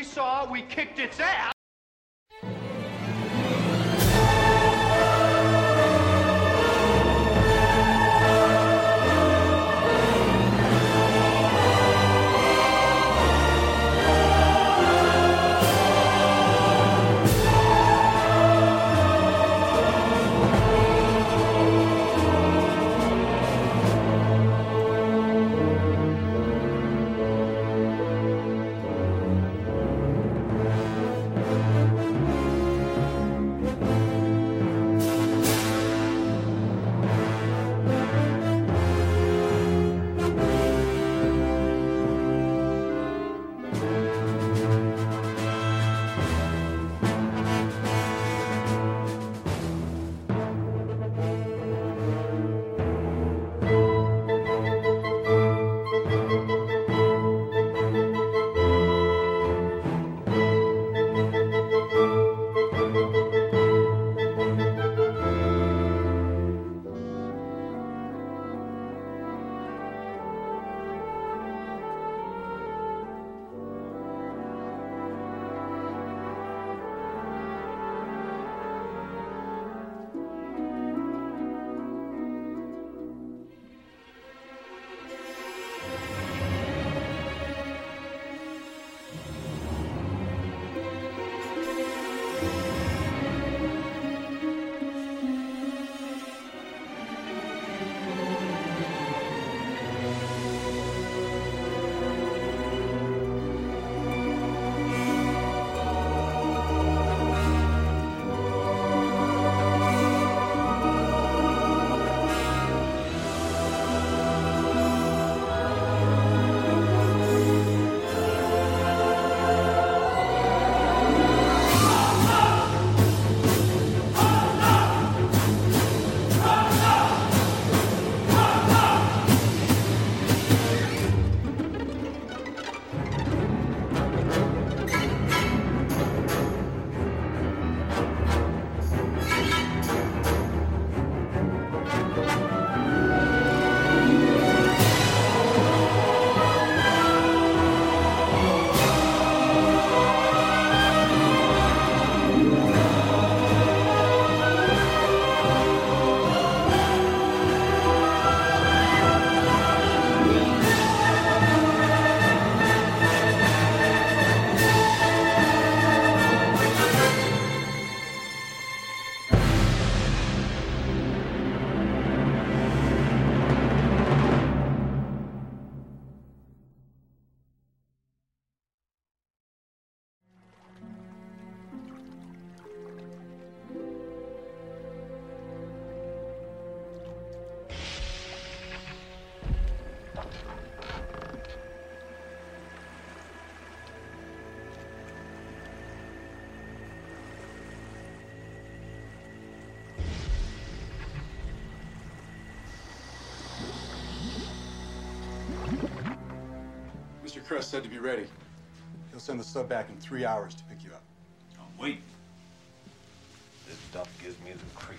we saw, we kicked its ass. Mr. Crest said to be ready. He'll send the sub back in 3 hours to pick you up. I'm waiting. This stuff gives me the creeps.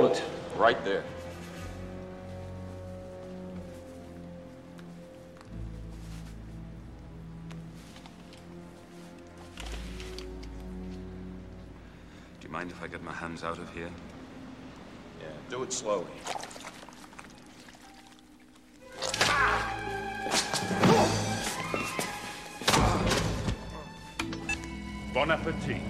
Hold it. Right there. Do you mind if I get my hands out of here? Yeah, do it slowly. Bon appetit.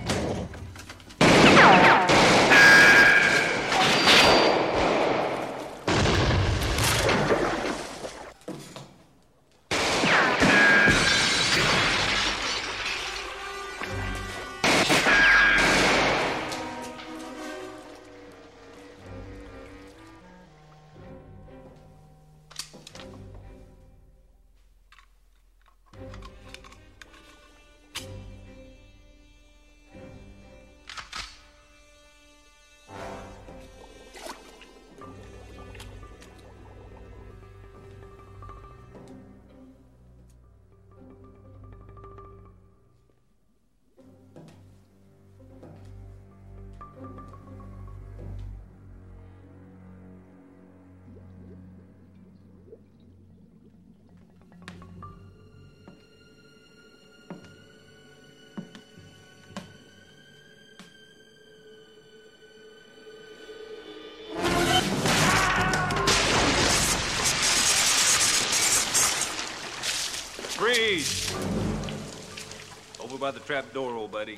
Freeze! Over by the trap door, old buddy.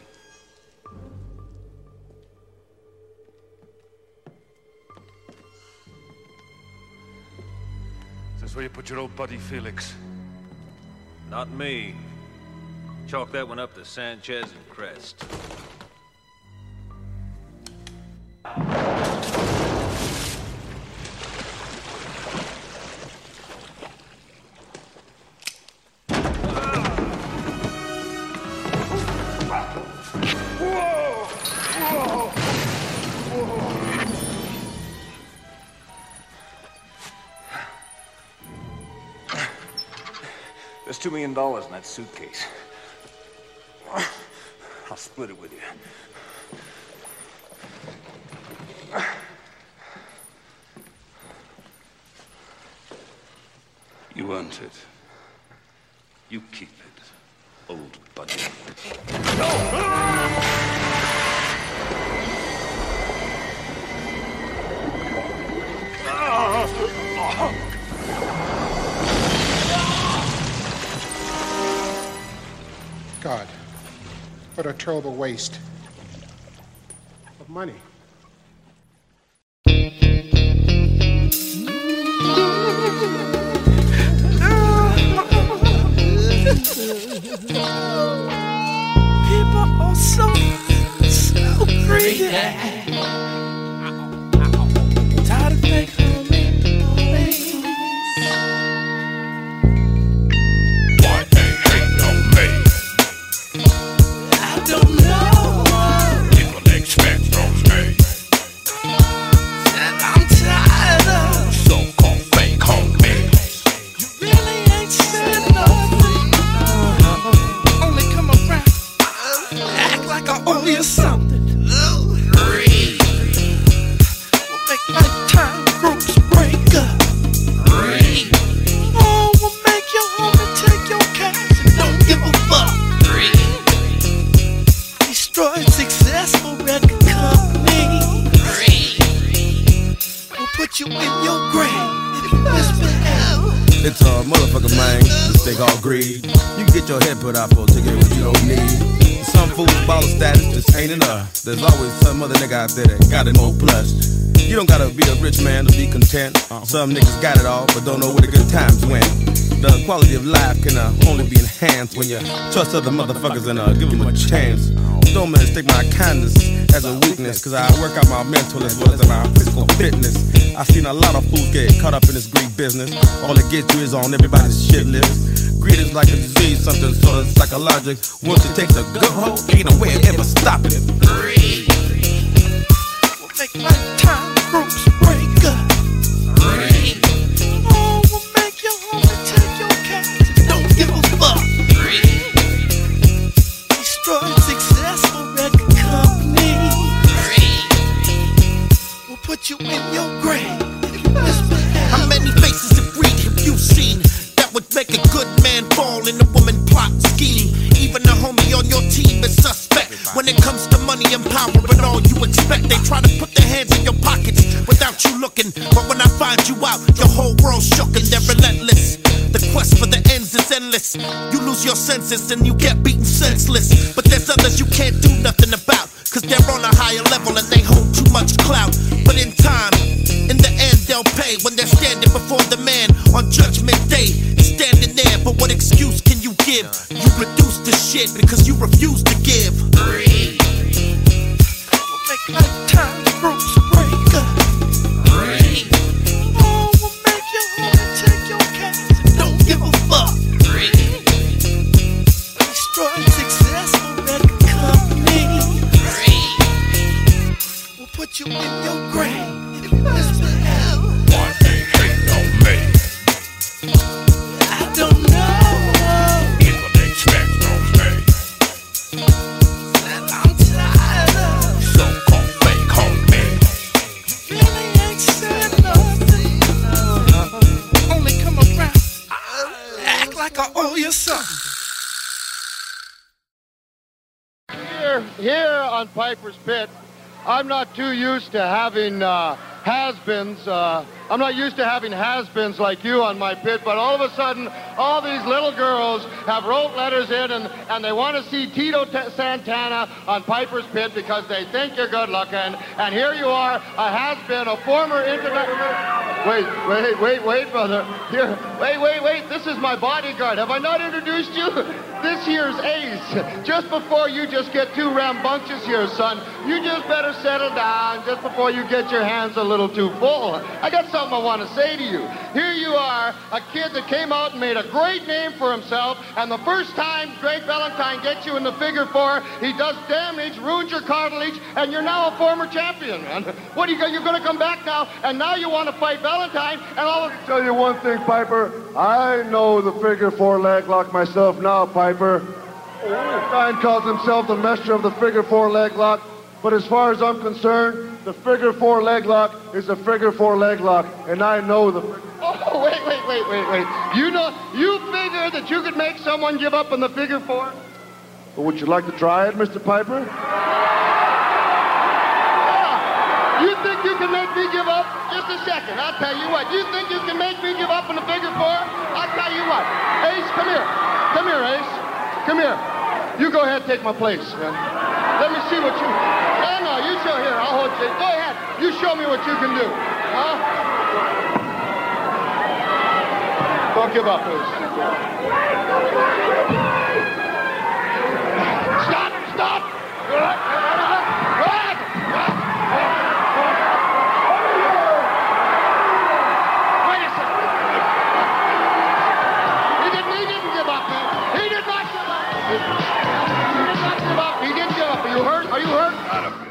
Is this where you put your old buddy Felix? Not me. Chalk that one up to Sanchez and Crest. There's $2 million in that suitcase. I'll split it with you. You want it. You keep it, old buddy. God, what a terrible waste of money. People are so greedy. Tired of making It's a motherfucker, man. This thing called greed. You can get your head put out for a ticket what you don't need. Some fools baller status just ain't enough. There's always some other nigga out there that got it more plus. You don't gotta be a rich man to be content. Some niggas got it all, but don't know where the good times went. The quality of life can only be enhanced when you trust other motherfuckers and give them a chance. Don't mistake my kindness as a weakness, cause I work out my mental as well as my physical fitness. I've seen a lot of fools get caught up in this greed business. All it gets you is on everybody's shit list. Greed is like a disease, something sort of psychological. Once it takes a good hold, ain't no way of ever stopping it. Greed will make my time groups break up. Greed will make your homie take your cash and don't give a fuck. Greed destroy successful record company. Greed will put you in find you out, your whole world's shook and they're relentless. The quest for the ends is endless. You lose your senses and you get beaten senseless. But there's others you can't do nothing about, cause they're on a higher level and they hold too much clout. But in time, in the end they'll pay when they're standing before the man on Judgment Day. Standing there, but what excuse can you give? You reduce the shit because you refuse to give. Breathe. We'll make lifetime roots breaker. Breathe. Oh, we'll make you home and take your cash and don't give a fuck. Breathe. Destroy successful record company. Breathe. We'll put you in your grave if you whisper hell. One ain't hating on me. I don't know. People expect on me. And I'm tired of So-called fake homie. really ain't said nothing. Only come around, act like I owe you something. Here on Piper's Pit, I'm not too used to having has-beens. I'm not used to having has-beens like you on my pit, but all of a sudden, all these little girls have wrote letters in and they want to see Tito Santana on Piper's Pit because they think you're good looking. And here you are, a has-been, a former Wait, brother. Here, wait. This is my bodyguard. Have I not introduced you? This here's Ace. Just before you just get too rambunctious here, son, you just better settle down just before you get your hands a little too full. I got something I want to say to you. Here you are, a kid that came out and made a great name for himself, and the first time Greg Valentine gets you in the figure four, he does damage, ruins your cartilage, and you're now a former champion, man. What are you you're going to come back now, and now you want to fight Valentine, and all of... Tell you one thing, Piper. I know the figure four leg lock myself now, Piper. Valentine calls himself the master of the figure four leg lock, but as far as I'm concerned, the figure four leg lock is a figure four leg lock, and I know the... Oh, wait. You figure that you could make someone give up on the figure four? Well, would you like to try it, Mr. Piper? Yeah. You think you can make me give up? Just a second, I'll tell you what. You think you can make me give up on the figure four? I'll tell you what. Ace, come here. Come here, Ace. Come here. You go ahead and take my place, man. Let me see what you... No, you show here. I'll hold you. Go ahead. You show me what you can do. Huh? Don't give up, Ace. Stop! Wait a second. He didn't give up, man. He did not give up. He did not give up. He didn't give up. Are you hurt? Are you hurt? Not a bit.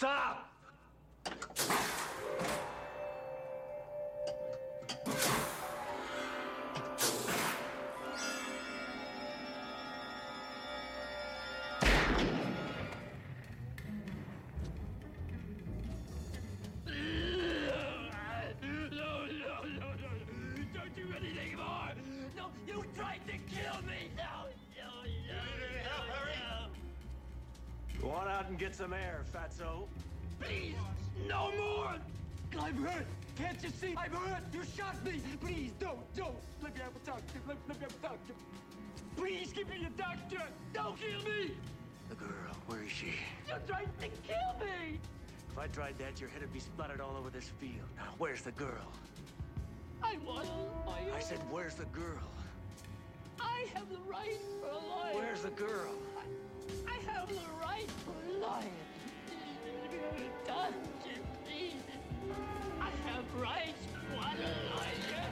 Stop! Don't do anything more! No, you tried to kill me! No! You need any help, Harry? Go on out and get some air, fatso. Please! No more! I'm hurt! Can't you see? I'm hurt! You shot me! Please, don't! Let me have a doctor! Let me have a doctor! Please give me a doctor! Don't kill me! The girl, where is she? You tried to kill me! If I tried that, your head would be splattered all over this field. Where's the girl? I want a lawyer. I said, where's the girl? I have the right for a lawyer. Where's the girl? I have the right for a lawyer. Doctor, please. I have rights for a lawyer.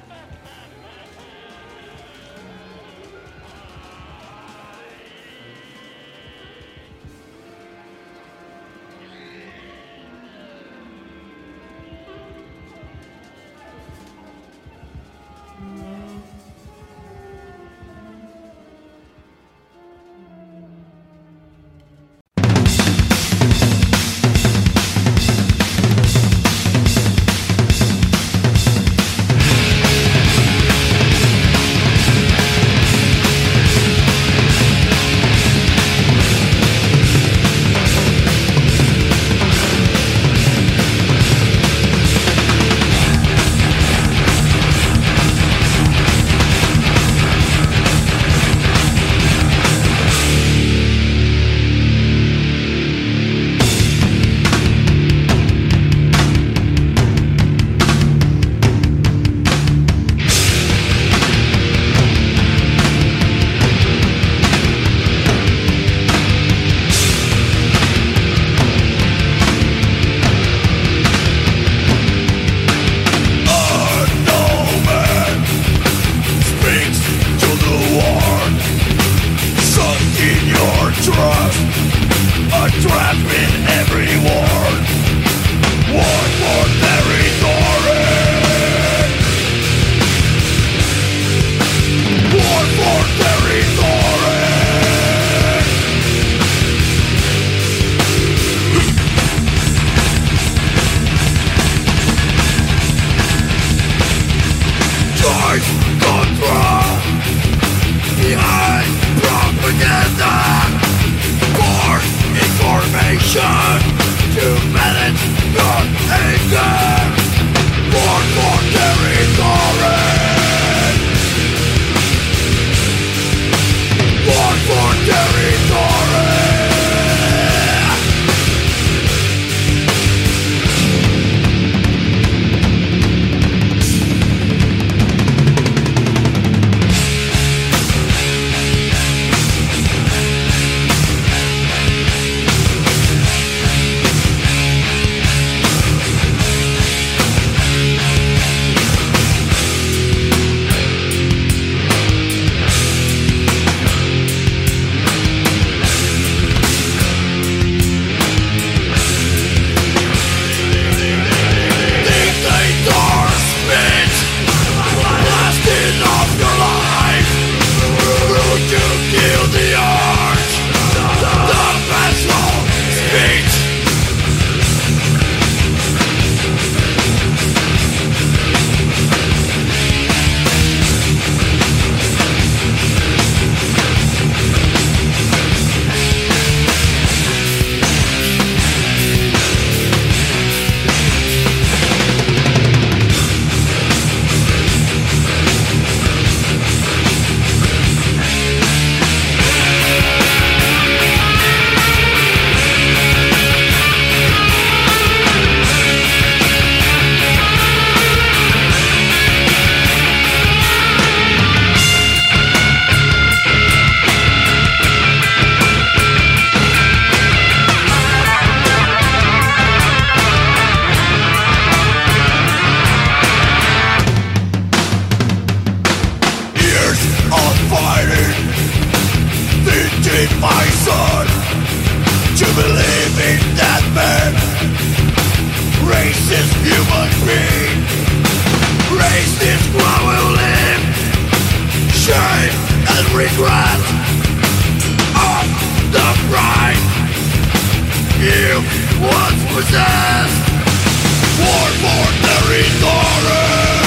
you believe in that man? Racist human being, racist while we live. Shame and regret of the pride you once possessed. War for territory,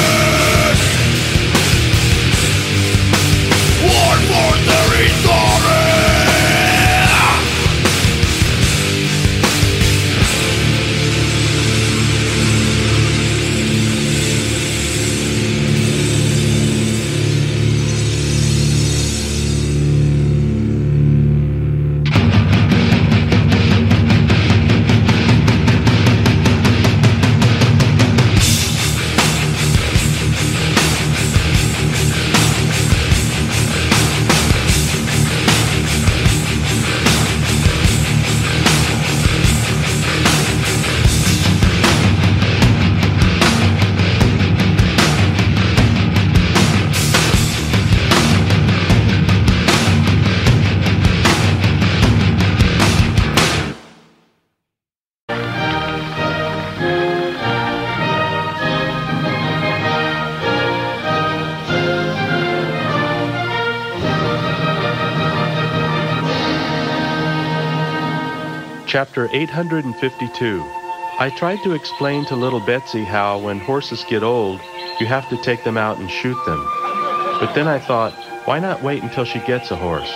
war for territory. Chapter 852. I tried to explain to little Betsy how, when horses get old, you have to take them out and shoot them. But then I thought, why not wait until she gets a horse?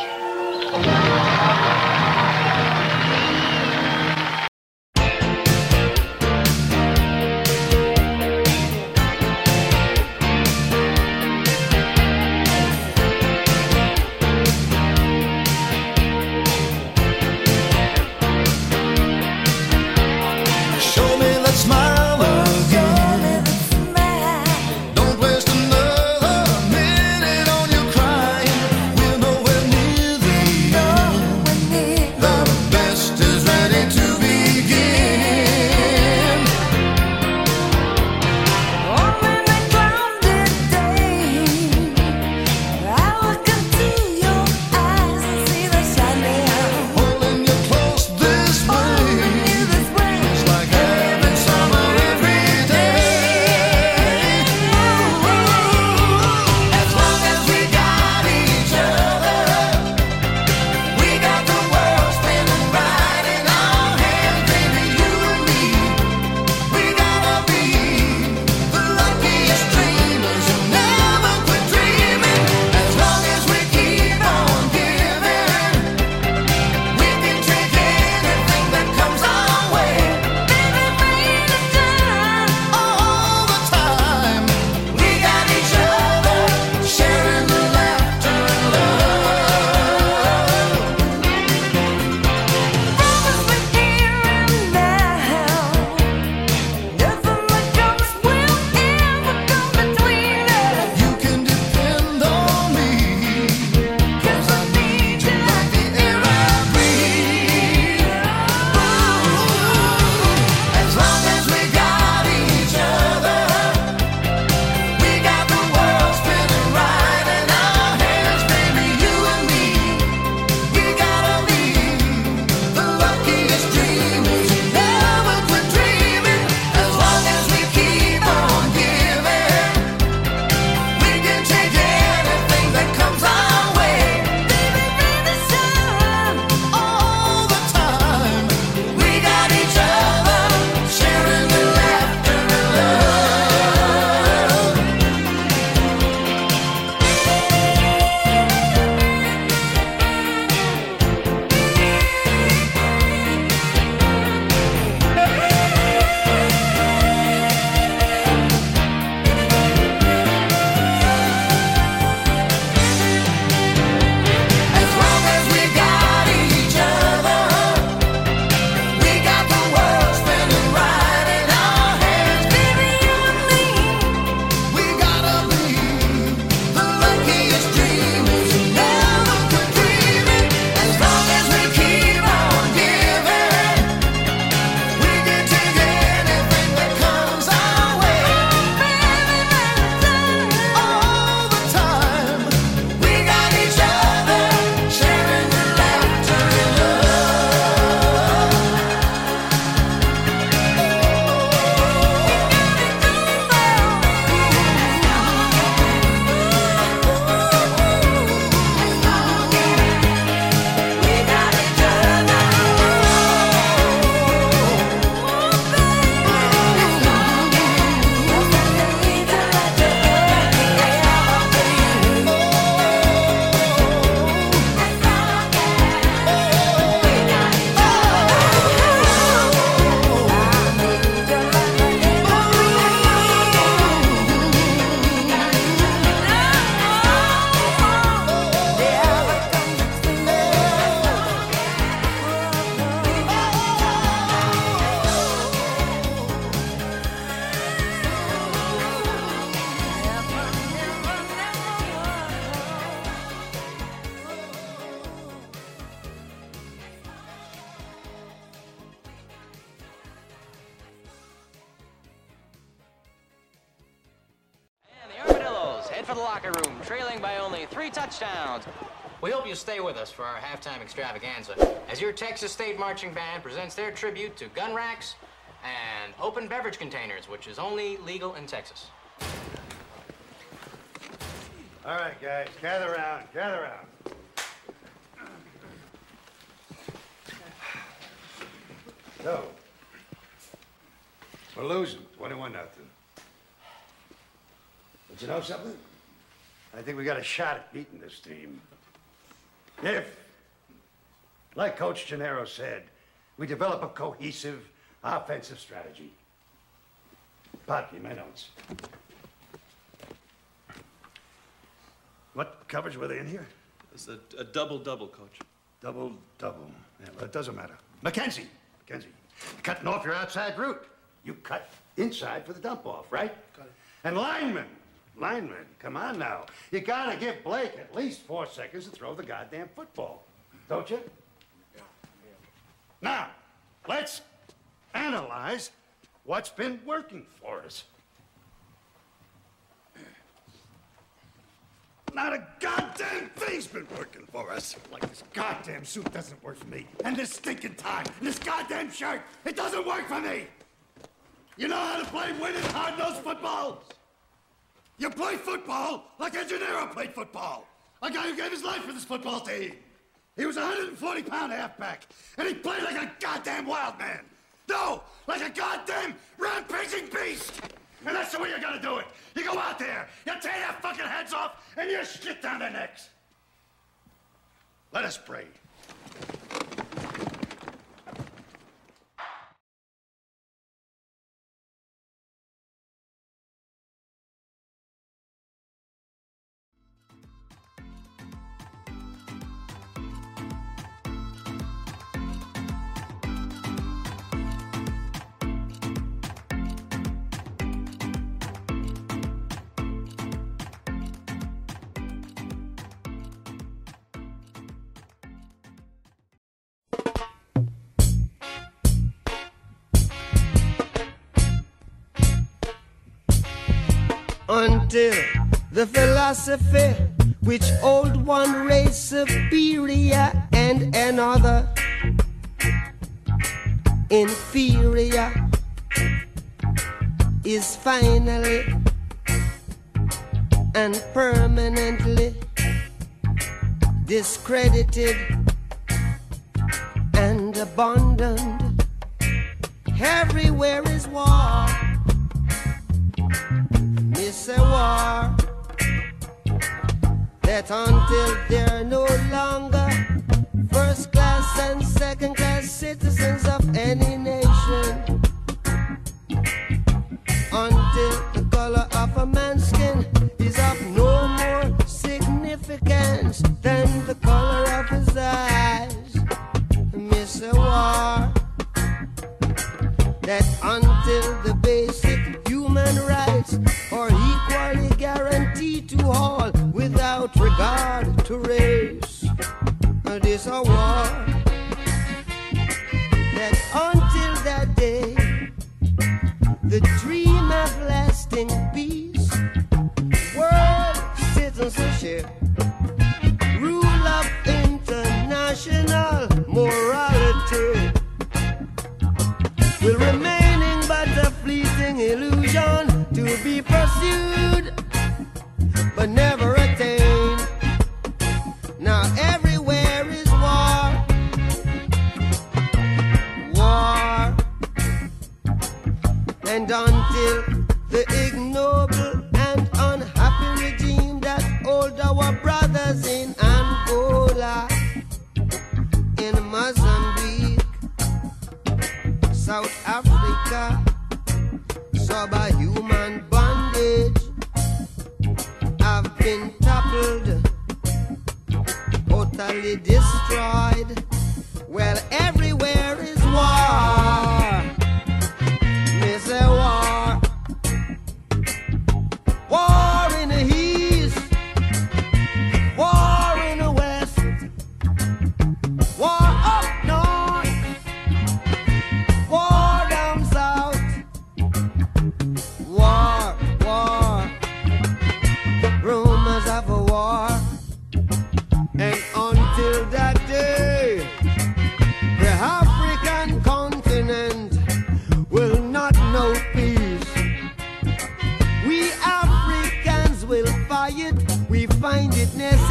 Minute on your crying, we're nowhere near the for the locker room, trailing by only 3 touchdowns. We hope you stay with us for our halftime extravaganza as your Texas State Marching Band presents their tribute to gun racks and open beverage containers, which is only legal in Texas. All right, guys, gather around, gather around. So, we're losing 21-0. But you know something? I think we got a shot at beating this team. If, like Coach Gennaro said, we develop a cohesive offensive strategy. Papi, my notes. What coverage were they in here? It's a double-double, Coach. Double-double. Yeah, well, it doesn't matter. Mackenzie, cutting off your outside route. You cut inside for the dump-off, right? Got it. And linemen, come on now. You gotta give Blake at least 4 seconds to throw the goddamn football, don't you? Yeah. Now, let's analyze what's been working for us. Not a goddamn thing's been working for us. Like this goddamn suit doesn't work for me. And this stinking tie, and this goddamn shirt, it doesn't work for me. You know how to play winning hard-nosed football? You play football like Gennaro played football. A guy who gave his life for this football team. He was a 140-pound halfback, and he played like a goddamn wild man. No, like a goddamn rampaging beast. And that's the way you gotta do it. You go out there, you tear their fucking heads off, and you shit down their necks. Let us pray. Until the philosophy which old one race superior and another inferior is finally and permanently discredited and abandoned. Everywhere is war. It's a war that until they're no longer first class and second class citizens of any nation, until the color of a man's skin is of no more significance than the color of his eyes. It's a war that until the basic human rights are equally guaranteed to all without regard to race. This a war that until that day, the dream of lasting peace, world citizenship, rule of international morality will remaining but a fleeting illusion to be pursued but never attained. Now everywhere is war, war, and until the ignoble and unhappy regime that hold our brothers in Angola, in Mozambique, South Africa, subhuman bondage have been toppled, totally destroyed. Well, everywhere is war. Miss a war. War in the east, war in the west, war up north, war down south, war, war.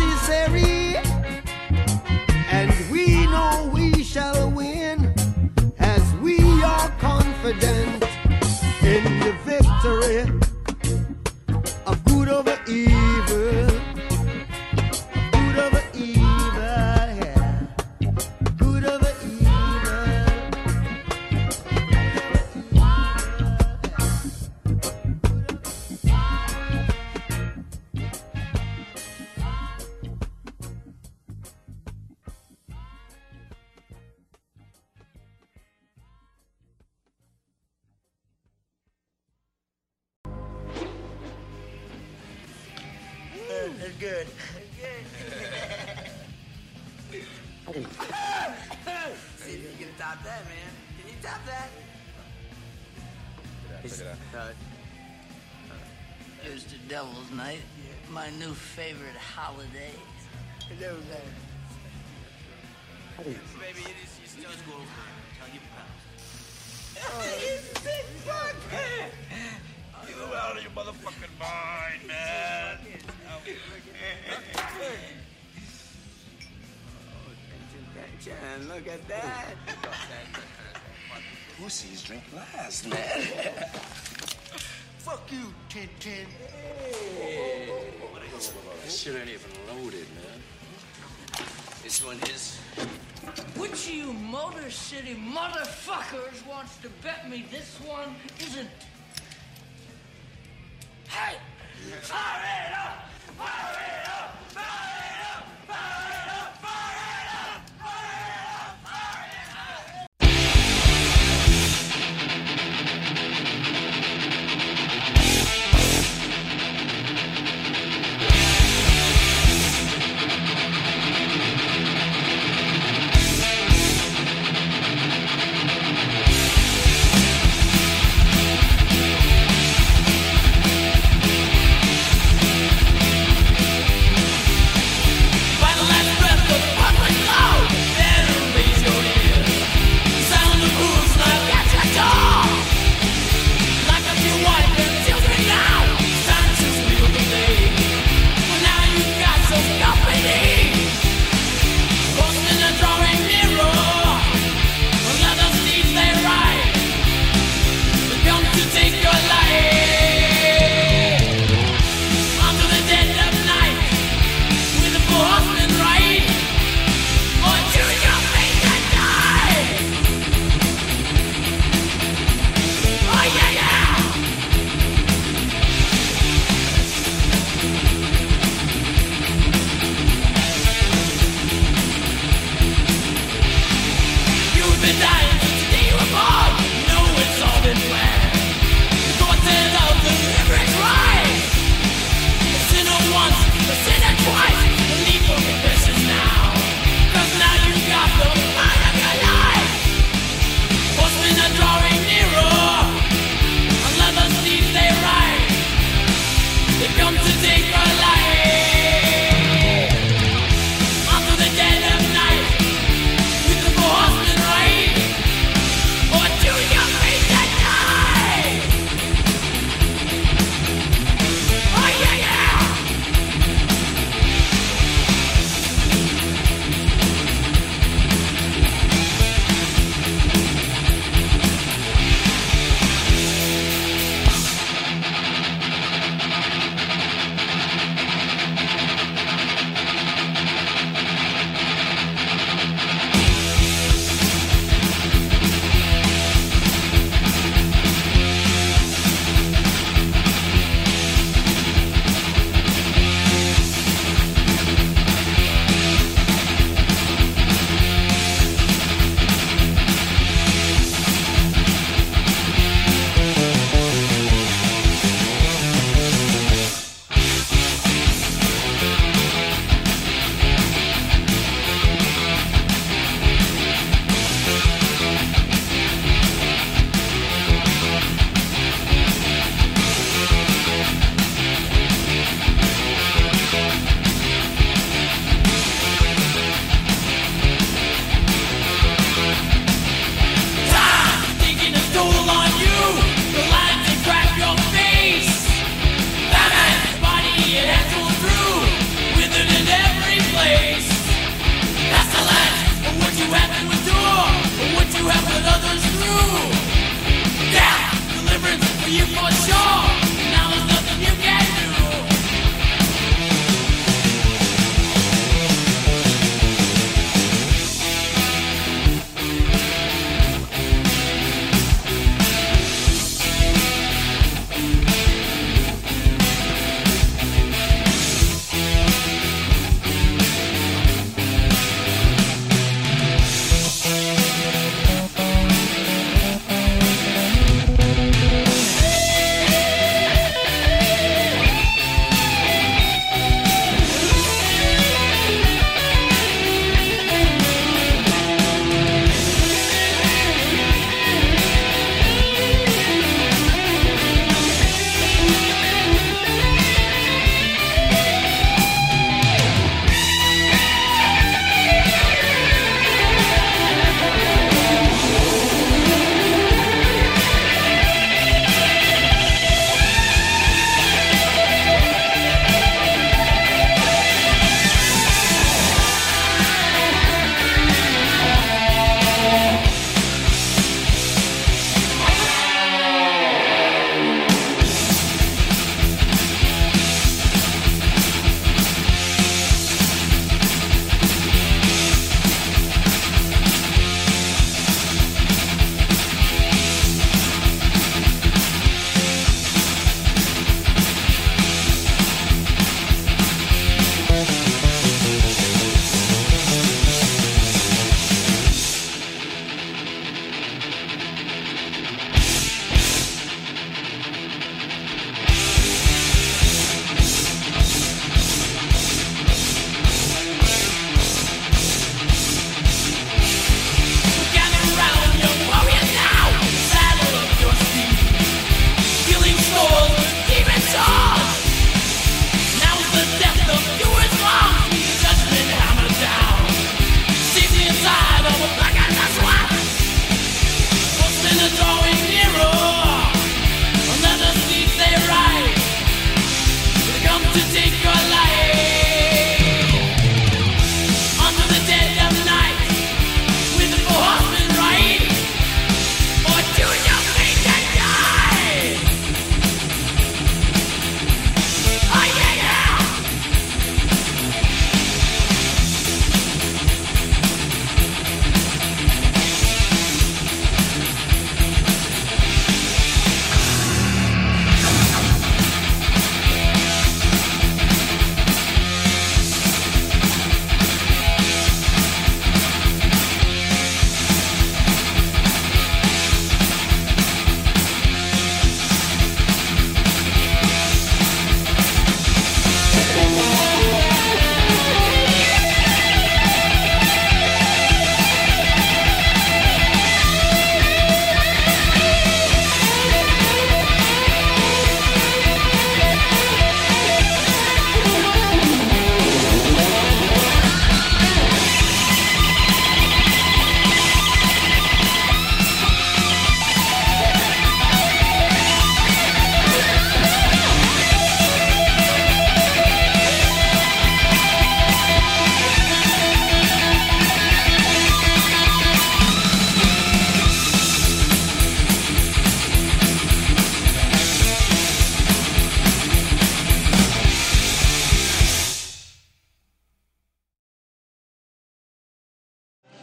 adversary, and we know we shall win, as we are confident in the victory of good over evil. Good over evil, yeah. Good over evil. They're good. See if you can top that, man. Can you top that? Here's to Devil's Night, my new favorite holiday. Baby, it is just go over there. I'll give you pounds. You out of your motherfucking mind, man. Attention, look at that. Pussies drink last, man. Fuck you, Tintin. This shit ain't even loaded, man. This one is. Which of you Motor City motherfuckers wants to bet me this one isn't? Hey! Fire it up! Fire it up! Fire it up! Fire it up! Fire it up! Fire it up! Fire it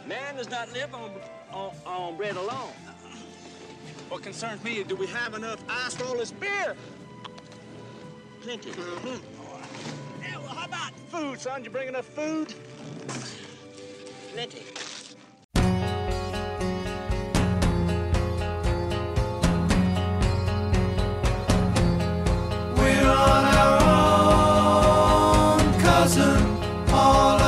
Man does not live on bread alone. What concerns me is, do we have enough ice for all this beer? Plenty. Yeah, well, how about food, son? You bring enough food? Plenty. We're on our own, cousin, all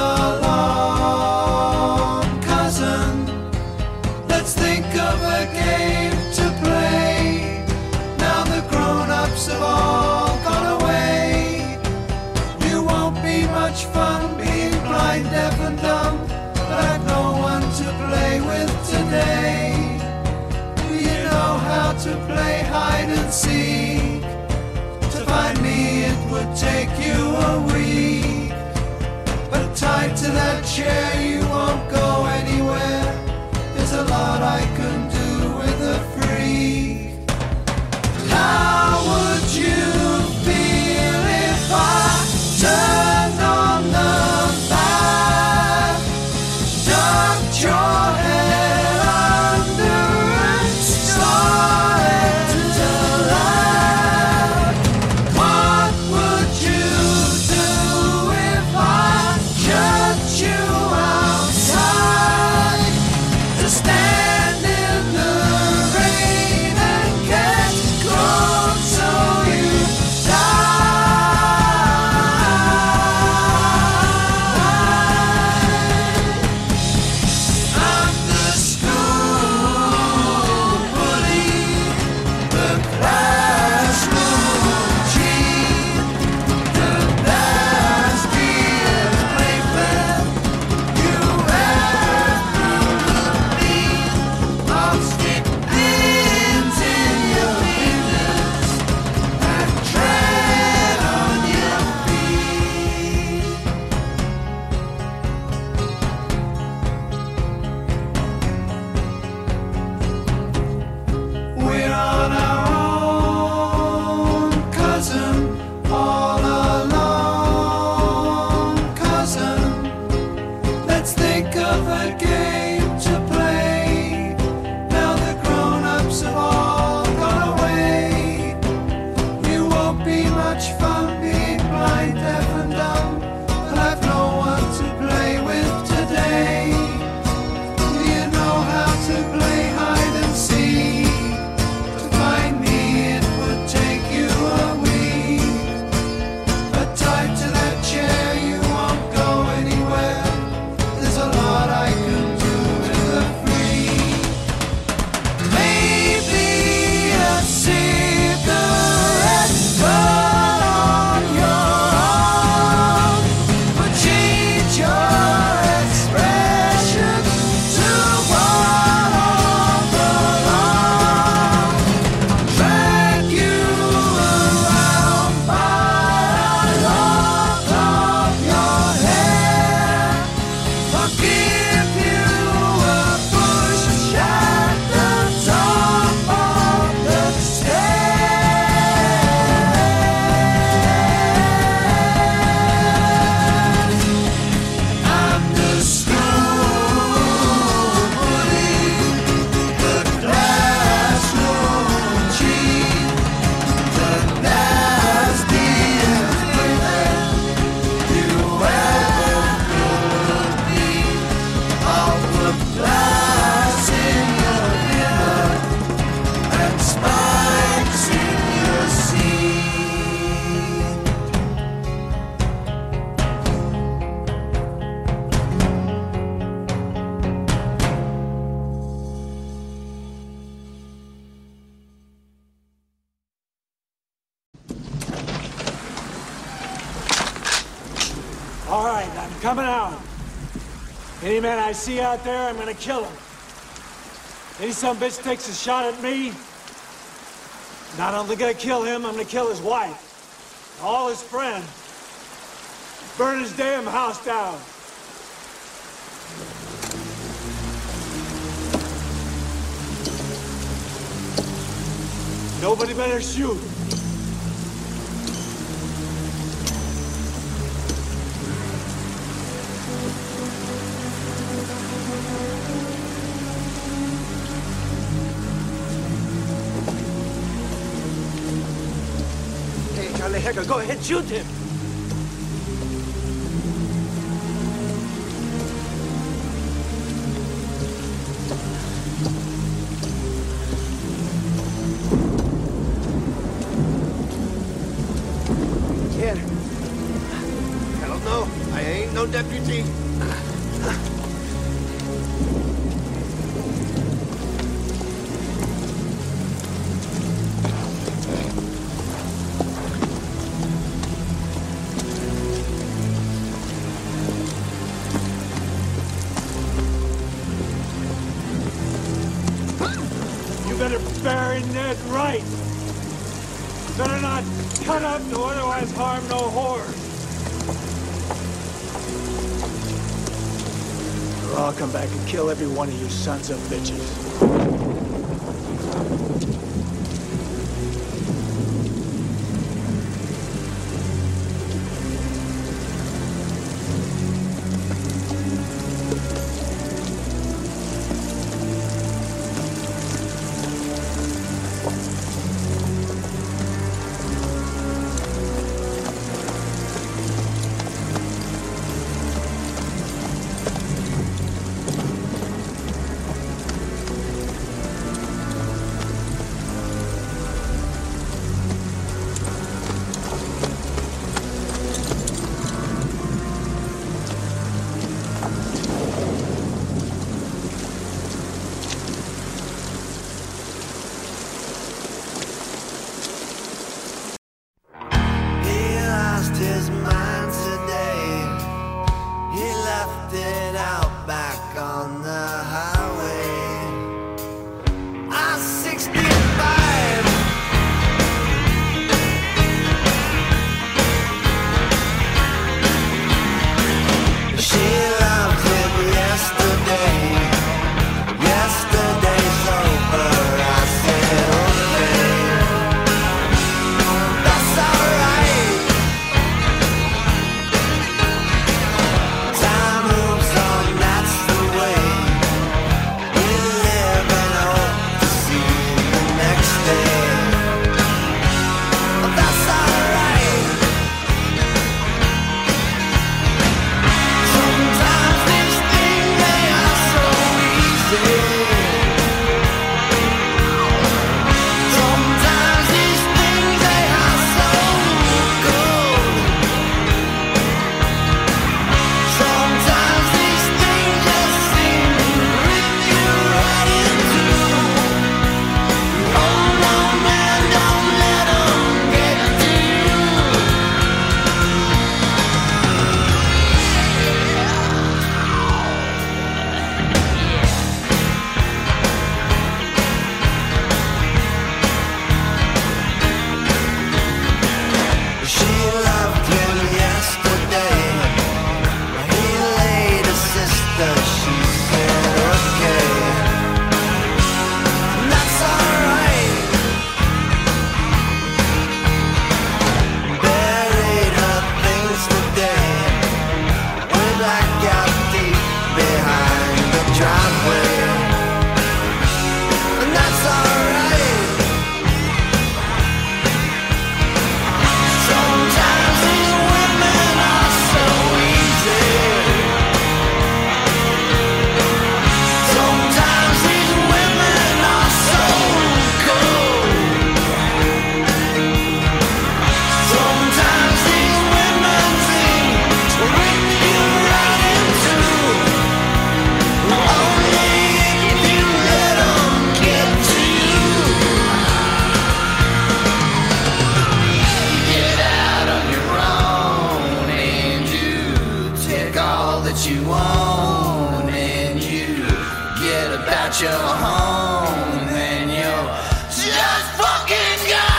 alone, cousin. Let's think of a game to play. Now the grown-ups have all gone away. You won't be much fun being blind, deaf and dumb, but I've no one to play with today. You know how to play hide and seek. To find me it would take you a week, but tied to that chair you won't go anywhere. There's a lot I can do with a freak. How would you feel if I turned on the back, ducked your head under and started to laugh? What would you do if I shut you outside to stand in the rain and get cold so you die? I'm the school bully, the classroom cheat, the nastiest playpen you ever believe. I'll stick pins in your fingers and tread on your feet. We're on our own, cousin, all alone, cousin. Let's think of a game to play. Now the grown-ups have all gone away. You won't be much fun being blind, deaf and dumb, but I've no one to play with today. Do you know how to play hide and seek? To find me it would take you a week, but tied to that chair you won't go anywhere. There's a lot I can do with a freak. Maybe a cigarette burn on your arm would change your expression to one of alarm. Drag you around by a lock of your hair, or give you a push at the top of the stairs. I'm the school bully, the classroom cheat, the nastiest playpen you ever could be. I'll put glass in your dinner and spikes in your seat. All right, I'm coming out. Any man I see out there, I'm gonna kill him. Any some bitch takes a shot at me, not only gonna kill him, I'm gonna kill his wife, all his friends, burn his damn house down. Nobody better shoot. Ortega. Go ahead, shoot him. Kid. Hell no. I ain't no deputy. Better bury Ned right. Better not cut up to otherwise harm no horse. Or I'll come back and kill every one of you sons of bitches. at your home, then you're just fucking gone.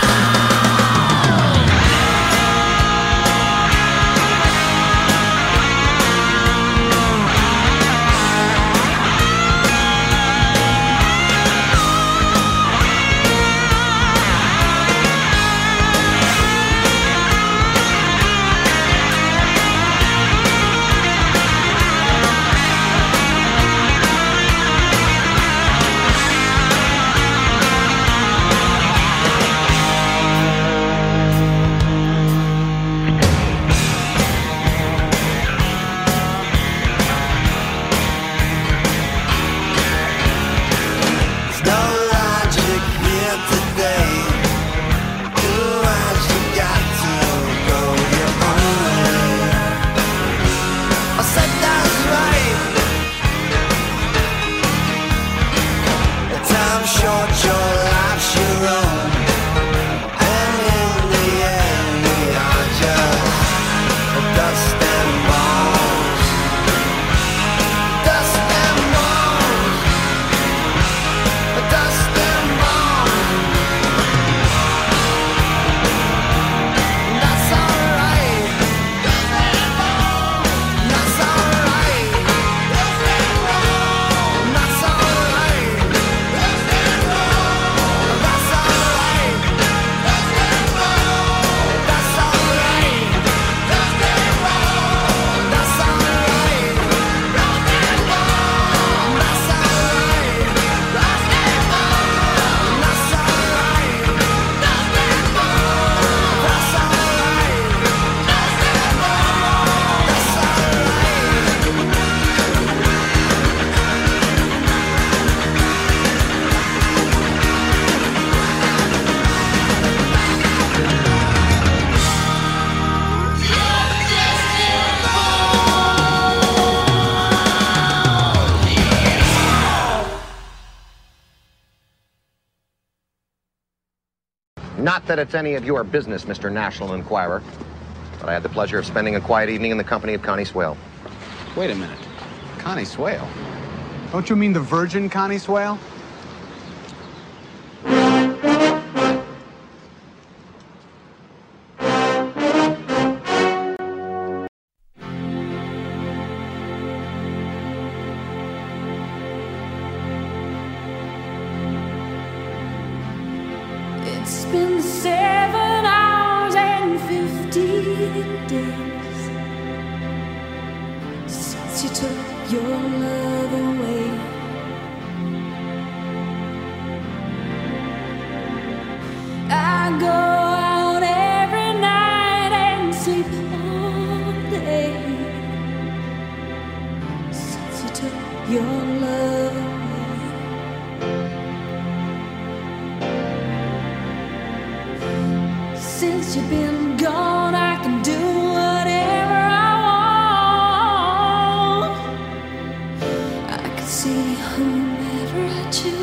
I said that's right. Time short, your life's your own. And in the end, we are just dust and bones. Dust and bones. Dust and bones. That's alright. Dust and bones. That's alright. Dust and bones. That's alright. Not that it's any of your business, Mr. National Enquirer, but I had the pleasure of spending a quiet evening in the company of Connie Swale. Wait a minute. Connie Swale? Don't you mean the Virgin Connie Swale? It's been 7 hours and 15 days since you took your love away. I go out every night and sleep all day since you took your love away. Since you've been gone, I can do whatever I want. I can see whomever I choose.